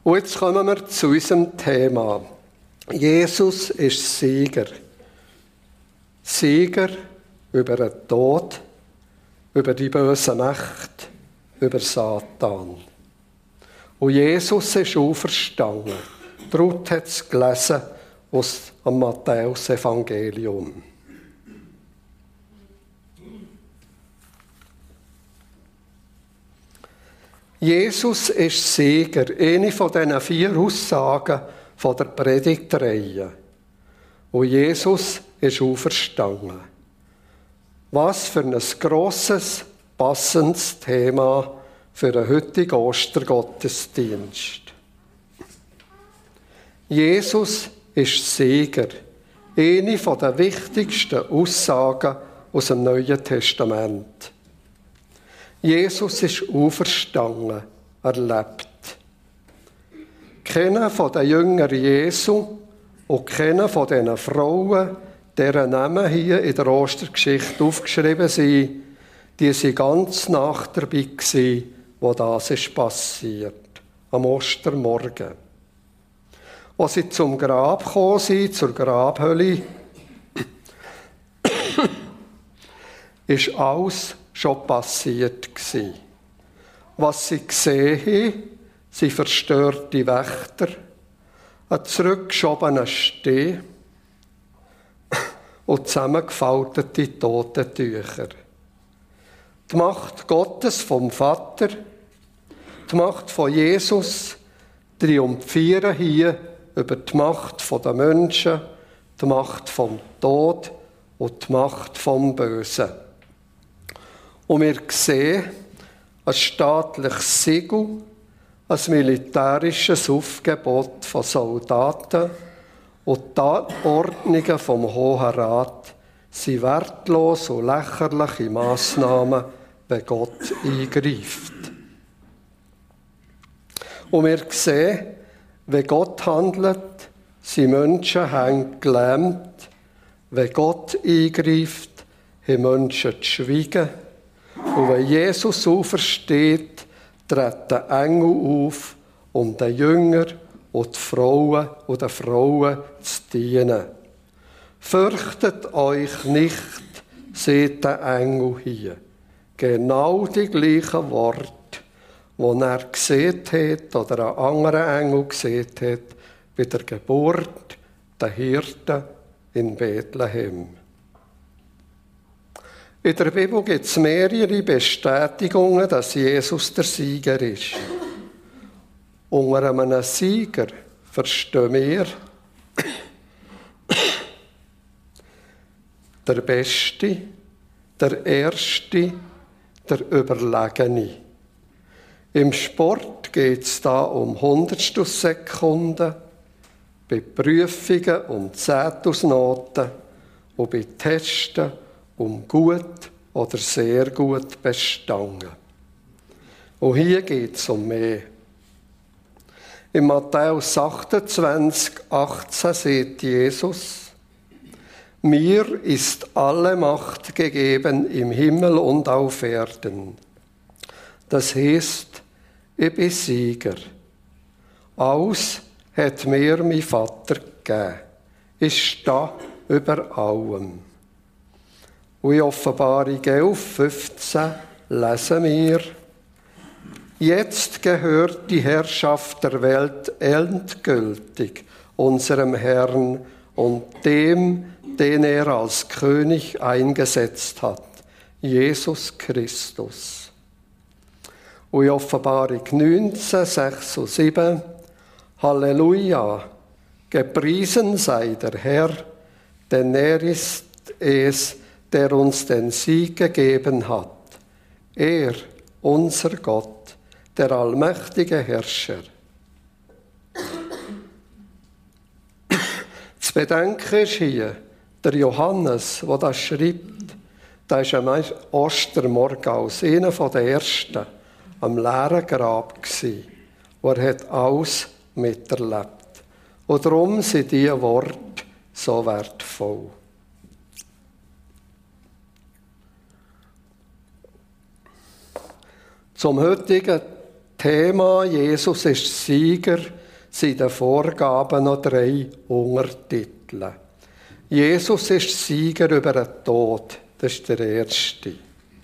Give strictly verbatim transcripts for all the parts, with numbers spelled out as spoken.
Und jetzt kommen wir zu unserem Thema. Jesus ist Sieger. Sieger über den Tod, über die böse Macht, über Satan. Und Jesus ist auferstanden. Ruth hat es gelesen aus dem Matthäus-Evangelium. Jesus ist Sieger. Eine von diesen vier Aussagen von der Predigtreihe. Und Jesus ist auferstanden. Was für ein grosses, passendes Thema für den heutigen Ostergottesdienst. Jesus ist Sieger. Eine von den wichtigsten Aussagen aus dem Neuen Testament. Jesus ist auferstanden, er lebt. Keiner von den Jüngern Jesu und keiner von diesen Frauen, deren Namen hier in der Ostergeschichte aufgeschrieben sind, die waren ganz nach dabei gewesen, wo das ist passiert, am Ostermorgen. Als sie zum Grab gekommen sind, zur Grabhölle, ist alles schon passiert gewesen. Was sie gesehen haben, sind verstörte Wächter, ein zurückgeschobener Steh und zusammengefaltete Totentücher. Die Macht Gottes vom Vater, die Macht von Jesus triumphieren hier über die Macht der Menschen, die Macht vom Tod und die Macht vom Bösen. Und wir sehen ein staatliches Siegel, ein militärisches Aufgebot von Soldaten und die Ordnungen vom Hohen Rat sind wertlos und lächerliche Massnahmen, wenn Gott eingreift. Und wir sehen, wenn Gott handelt, sind Menschen hängen gelähmt. Wenn Gott eingreift, haben Menschen zu schweigen. Und wenn Jesus aufersteht, treten Engel auf, um den Jüngern und die Frauen und den Frauen zu dienen. Fürchtet euch nicht, sagt der Engel hier. Genau die gleichen Worte, die er gesehen hat oder ein anderer Engel gesehen hat bei der Geburt der Hirten in Bethlehem. In der Bibel gibt es mehrere Bestätigungen, dass Jesus der Sieger ist. Unter einem Sieger verstehen wir der Beste, der Erste, der Überlegene. Im Sport geht es da um Hundertstelsekunden, bei Prüfungen um Zehntausendnoten und bei Testen um gut oder sehr gut bestanden. Und hier geht es um mehr. In Matthäus achtundzwanzig, achtzehn sagt Jesus: Mir ist alle Macht gegeben im Himmel und auf Erden. Das heißt, ich bin Sieger. Alles hat mir mein Vater gegeben. Ich stehe über allem. Und in Offenbarung elf, fünfzehn lesen wir: Jetzt gehört die Herrschaft der Welt endgültig unserem Herrn und dem, den er als König eingesetzt hat, Jesus Christus. Und in Offenbarung neunzehn, sechs und sieben: Halleluja, gepriesen sei der Herr, denn er ist es, der uns den Sieg gegeben hat. Er, unser Gott, der allmächtige Herrscher. Zu bedenken ist hier, der Johannes, der das schreibt, der war am Ostermorgen als einer der Ersten am leeren Grab gsi, wo er hat alles miterlebt. Und darum sind diese Worte so wertvoll. Zum heutigen Thema Jesus ist Sieger sind den Vorgaben noch drei Untertitel. Jesus ist Sieger über den Tod. Das ist der erste.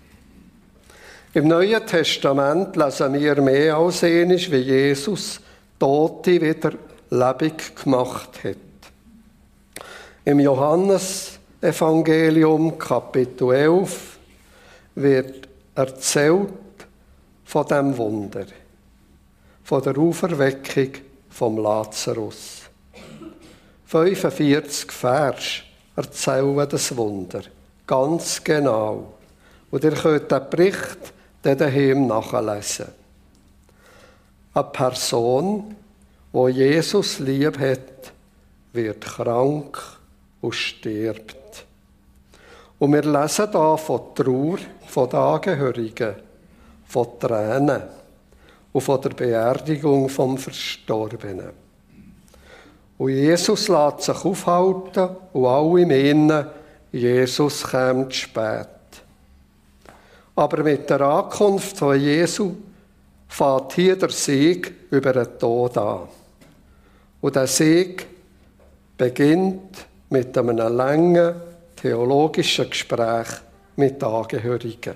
Im Neuen Testament lesen wir mehr als einmal, wie Jesus Tote wieder lebendig gemacht hat. Im Johannesevangelium, Kapitel elf, wird erzählt von dem Wunder, von der Auferweckung vom Lazarus. fünfundvierzig Vers erzählen das Wunder, ganz genau. Und ihr könnt den Bericht dann daheim nachlesen. Eine Person, die Jesus lieb hat, wird krank und stirbt. Und wir lesen hier von Trauer, von den Angehörigen, von Tränen und von der Beerdigung vom Verstorbenen. Und Jesus lässt sich aufhalten und alle meinen, Jesus käme zu spät. Aber mit der Ankunft von Jesu fängt hier der Sieg über den Tod an. Und der Sieg beginnt mit einem langen theologischen Gespräch mit den Angehörigen.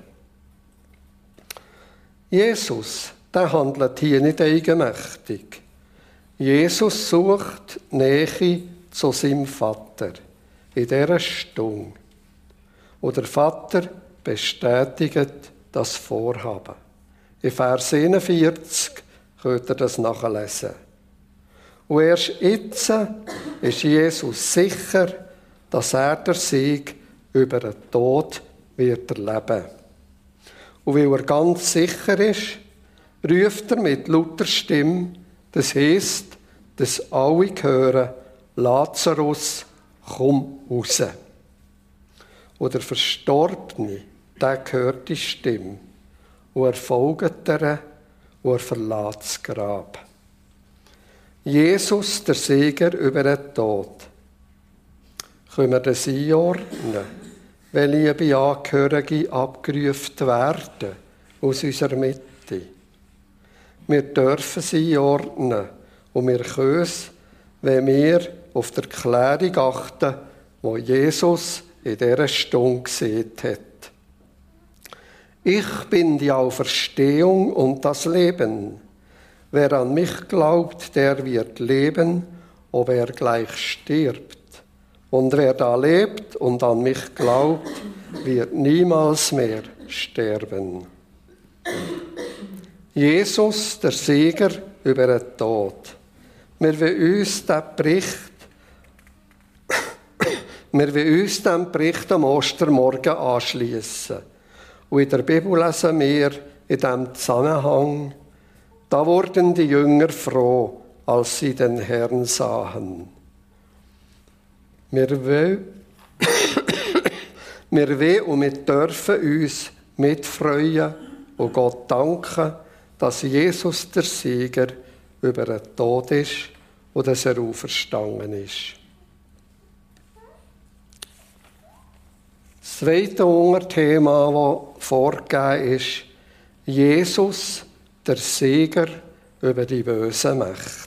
Jesus, der handelt hier nicht eigenmächtig. Jesus sucht Nähe zu seinem Vater in dieser Stunde. Und der Vater bestätigt das Vorhaben. In Vers einundvierzig könnt ihr das nachlesen. Und erst jetzt ist Jesus sicher, dass er den Sieg über den Tod wird erleben. Und weil er ganz sicher ist, ruft er mit lauter Stimme, das heisst, dass alle hören, Lazarus, komm raus. Und der Verstorbene, der hört die Stimme. Und er folgt ihr und er verlässt das Grab. Jesus, der Sieger über den Tod. Können wir das einordnen, wenn liebe Angehörige abgerufen werden aus unserer Mitte? Wir dürfen sie einordnen und wir können es, wenn wir auf die Erklärung achten, die Jesus in dieser Stunde gesehen hat. Ich bin die Auferstehung und das Leben. Wer an mich glaubt, der wird leben, ob er gleich stirbt. Und wer da lebt und an mich glaubt, wird niemals mehr sterben. Jesus, der Sieger über den Tod. Wir wollen uns den Bericht, wir wollen uns dem Bericht am Ostermorgen anschliessen. Und in der Bibel lesen wir in diesem Zusammenhang, da wurden die Jünger froh, als sie den Herrn sahen. Wir wollen, wir wollen und wir dürfen uns mitfreuen und Gott danken, dass Jesus der Sieger über den Tod ist und dass er auferstanden ist. Das zweite Unterthema, das vorgegeben ist, Jesus, der Sieger über die böse Mächte.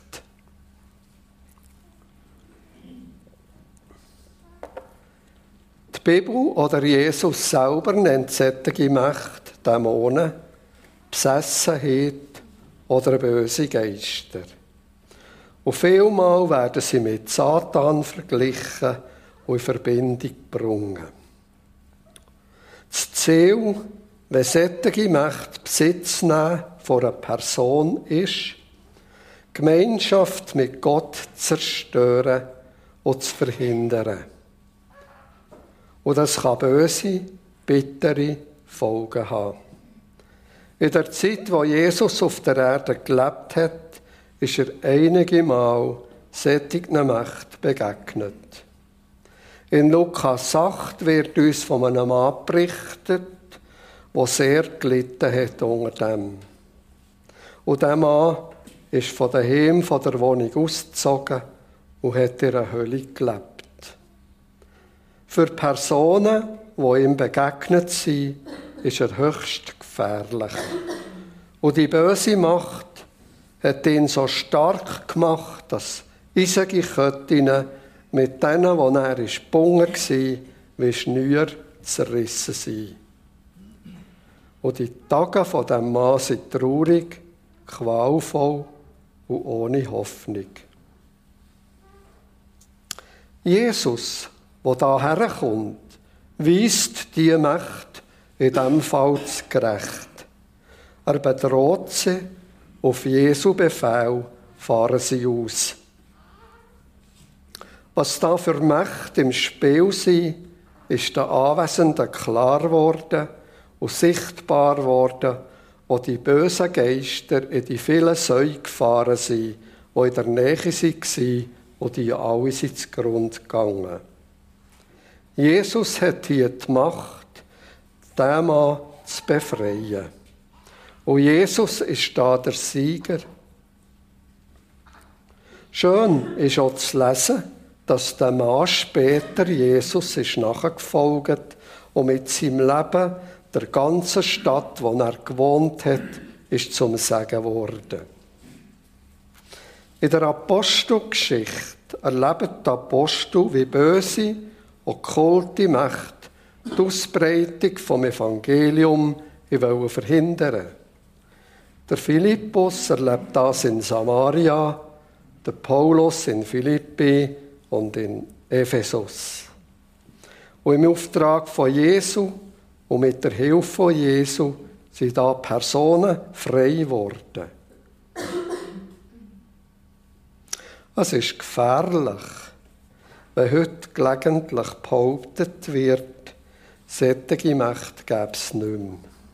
Die Bibel oder Jesus selber nennt solche Mächte Dämonen, Besessenheit oder böse Geister. Und vielmal werden sie mit Satan verglichen und in Verbindung gebracht. Das Ziel, wenn solche Mächte Besitz nehmen von einer Person ist, Gemeinschaft mit Gott zu zerstören und zu verhindern. Und das kann böse, bittere Folgen haben. In der Zeit, wo Jesus auf der Erde gelebt hat, ist er einige Mal solchen Mächten begegnet. In Lukas acht wird uns von einem Mann berichtet, der sehr gelitten hat unter dem. Und dieser Mann ist von daheim, von der Wohnung ausgezogen und hat in einer Hölle gelebt. Für Personen, die ihm begegnet sind, ist er höchst gefährlich. Und die böse Macht hat ihn so stark gemacht, dass eisige Ketten mit denen, wo er gebunden war, wie Schnüre zerrissen sind. Und die Tage von diesem Mann sind traurig, qualvoll und ohne Hoffnung. Jesus, der da herkommt, weist die Macht in diesem Fall gerecht. Er bedroht sie, auf Jesu Befehl fahren sie aus. Was da für Mächte im Spiel sind, ist den Anwesenden klar geworden und sichtbar geworden, wo die bösen Geister in die vielen Säue gefahren sind, die in der Nähe waren und die alle sind zugrunde gegangen. Jesus hat hier die Macht, den Mann zu befreien. Und Jesus ist da der Sieger. Schön ist auch zu lesen, dass der Mann später Jesus ist nachgefolgt und mit seinem Leben der ganzen Stadt, wo er gewohnt hat, ist zum Segen geworden. In der Apostelgeschichte erleben die Apostel, wie böse, okkulte Mächte die Ausbreitung vom Evangelium verhindern wollen. Der Philippus erlebt das in Samaria, der Paulus in Philippi und in Ephesus. Und im Auftrag von Jesu und mit der Hilfe von Jesu sind da Personen frei geworden. Es ist gefährlich, wenn heute gelegentlich behauptet wird, solche Mächte gäbe es nicht mehr.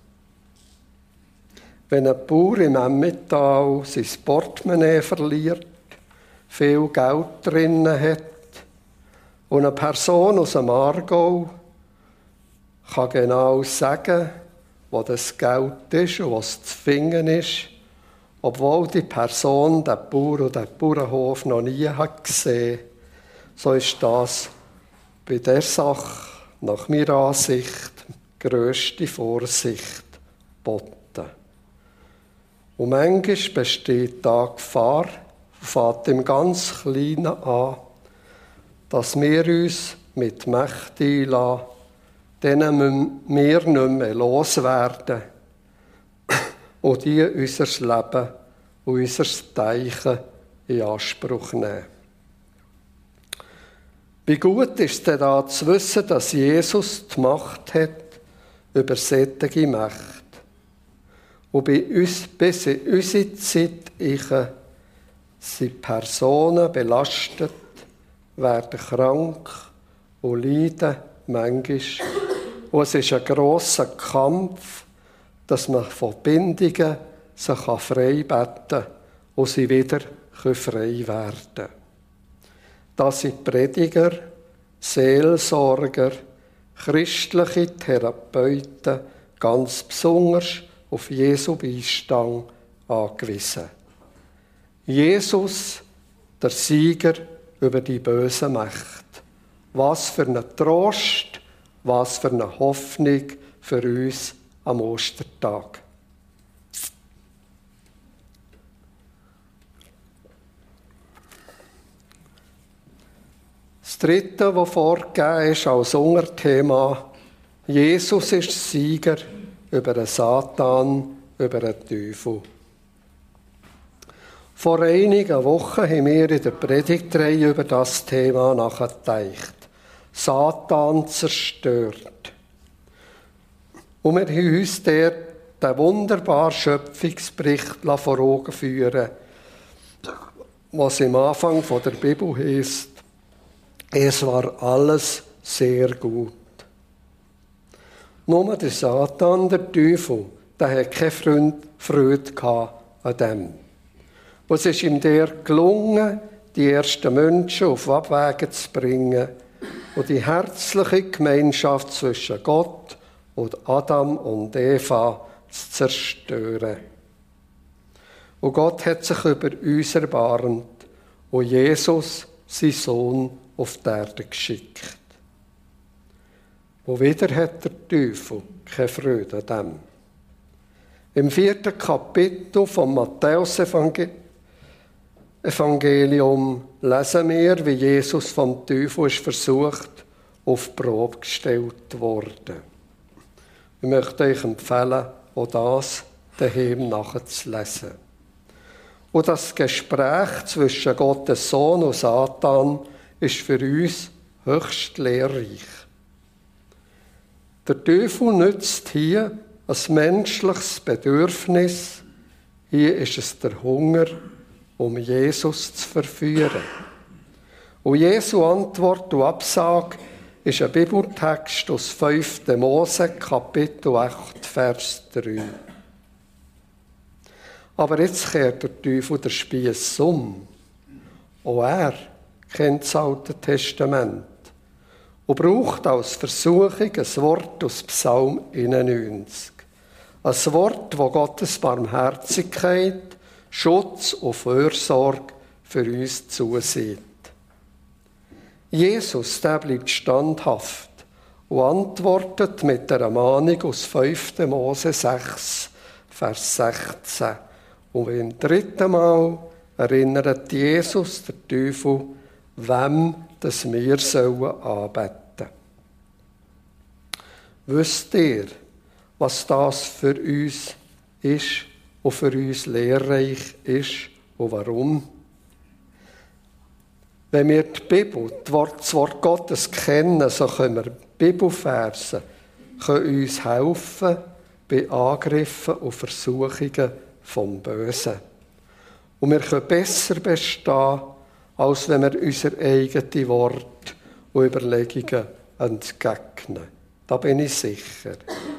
Wenn ein Bauer im Emmental sein Portemonnaie verliert, viel Geld drin hat und eine Person aus dem Aargau kann genau sagen, wo das Geld ist und was zu finden ist, obwohl die Person den Bauer und den Bauernhof noch nie hat gesehen, so ist das bei der Sache nach meiner Ansicht grösste Vorsicht geboten. Und manchmal besteht da Gefahr, fängt im ganz Kleinen an, dass wir uns mit Mächten einlassen, denen wir nicht mehr loswerden und die unser Leben und unser Denken in Anspruch nehmen. Wie gut ist es denn da zu wissen, dass Jesus die Macht hat über solche Mächte. Und bei uns, bis in unsere Zeit sind Personen belastet, werden krank und leiden manchmal. Und es ist ein grosser Kampf, dass man von Bindungen sich frei beten kann und sie wieder frei werden können. Das sind Prediger, Seelsorger, christliche Therapeuten ganz besonders auf Jesu Beistand angewiesen. Jesus, der Sieger über die bösen Mächte. Was für ein Trost, was für eine Hoffnung für uns am Ostertag. Das Dritte, was vorgegeben ist als Unterthema, Jesus ist Sieger über den Satan, über den Teufel. Vor einigen Wochen haben wir in der Predigtreihe über das Thema nachgedacht. Satan zerstört. Und wir haben uns dort den wunderbaren Schöpfungsbericht vor Augen führen, was im Anfang der Bibel heisst, es war alles sehr gut. Nur der Satan, der Teufel, der hat keine Freude an dem. Und es ist ihm der gelungen, die ersten Menschen auf Abwege zu bringen und die herzliche Gemeinschaft zwischen Gott und Adam und Eva zu zerstören. Und Gott hat sich über uns erbarmt und Jesus, sein Sohn, auf die Erde geschickt. Und wieder hat der Teufel keine Freude an dem. Im vierten Kapitel vom Matthäus-Evangelium Evangelium lesen wir, wie Jesus vom Teufel ist versucht, auf die Probe gestellt worden. Ich möchte euch empfehlen, auch das daheim nachzulesen. Und das Gespräch zwischen Gottes Sohn und Satan ist für uns höchst lehrreich. Der Teufel nützt hier ein menschliches Bedürfnis. Hier ist es der Hunger, um Jesus zu verführen. Und Jesu Antwort und Absage ist ein Bibeltext aus fünften Mose, Kapitel acht, Vers drei. Aber jetzt kehrt der Teufel der Spieß um. Auch er kennt das Alte Testament und braucht als Versuchung ein Wort aus Psalm einundneunzig. Ein Wort, wo Gottes Barmherzigkeit, Schutz und Fürsorge für uns zusieht. Jesus, der bleibt standhaft und antwortet mit einer Mahnung aus fünften Mose sechs, Vers sechzehn. Und im dritten Mal erinnert Jesus, der Teufel, wem das wir sollen anbeten. Wisst ihr, was das für uns ist und für uns lehrreich ist und warum? Wenn wir die Bibel, das Wort Gottes kennen, so können wir Bibelverse können uns helfen bei Angriffen und Versuchungen vom Bösen. Und wir können besser bestehen, als wenn wir unsere eigenen Worte und Überlegungen entgegnen. Da bin ich sicher.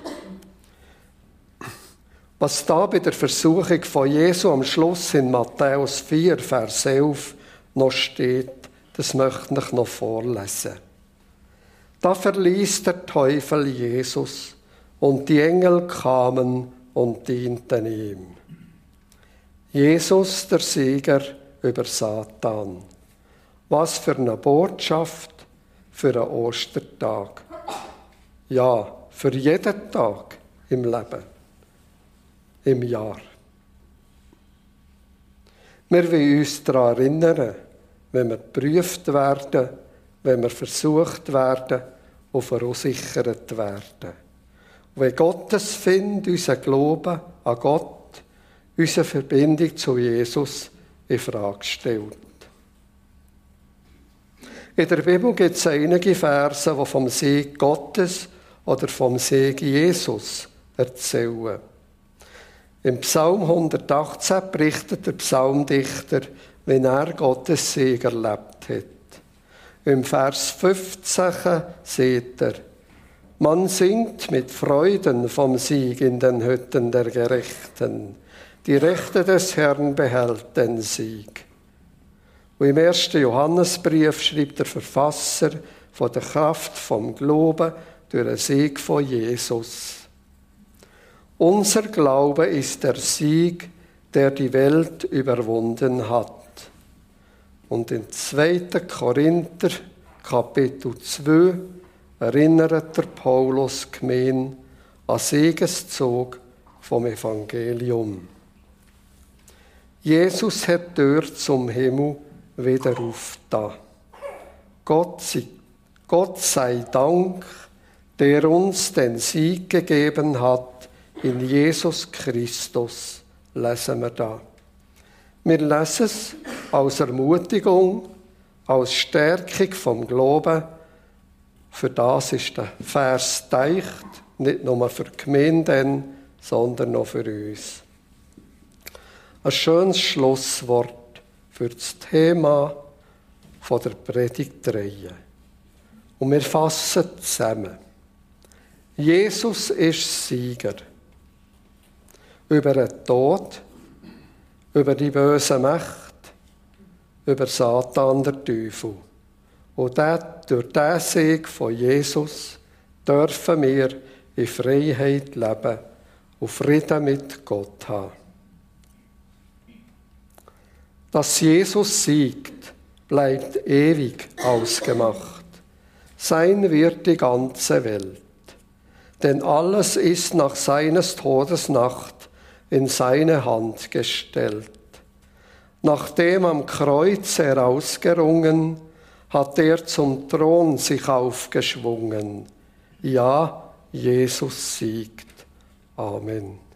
Was da bei der Versuchung von Jesu am Schluss in Matthäus vier, Vers elf noch steht, das möchte ich noch vorlesen. Da verließ der Teufel Jesus und die Engel kamen und dienten ihm. Jesus, der Sieger über Satan. Was für eine Botschaft für einen Ostertag. Ja, für jeden Tag im Leben, im Jahr. Wir wollen uns daran erinnern, wenn wir geprüft werden, wenn wir versucht werden und verunsichert werden. Und wenn Gottes Find unser Glauben an Gott, unsere Verbindung zu Jesus in Frage stellt. In der Bibel gibt es einige Verse, die vom Sieg Gottes oder vom Sieg Jesus erzählen. Im Psalm hundertachtzehn berichtet der Psalmdichter, wie er Gottes Sieg erlebt hat. Im Vers fünfzehn sieht er, man singt mit Freuden vom Sieg in den Hütten der Gerechten. Die Rechte des Herrn behält den Sieg. Und im ersten Johannesbrief schreibt der Verfasser von der Kraft vom Glauben durch den Sieg von Jesus. Unser Glaube ist der Sieg, der die Welt überwunden hat. Und in zweiten Korinther, Kapitel zwei, erinnert der Paulus gemein an Siegeszug vom Evangelium. Jesus hat die Tür zum Himmel wieder aufgetan. Gott sei, Gott sei Dank, der uns den Sieg gegeben hat in Jesus Christus, lesen wir da. Wir lesen es als Ermutigung, als Stärkung vom Glauben. Für das ist der Vers teicht, nicht nur für die Gemeinden, sondern auch für uns. Ein schönes Schlusswort für das Thema von der Predigtreihe. Und wir fassen zusammen. Jesus ist Sieger. Über den Tod, über die böse Macht, über Satan, der Teufel. Und durch diesen Sieg von Jesus dürfen wir in Freiheit leben und Frieden mit Gott haben. Dass Jesus siegt, bleibt ewig ausgemacht. Sein wird die ganze Welt. Denn alles ist nach seines Todes Nacht in seine Hand gestellt. Nachdem am Kreuz herausgerungen, hat er zum Thron sich aufgeschwungen. Ja, Jesus siegt. Amen.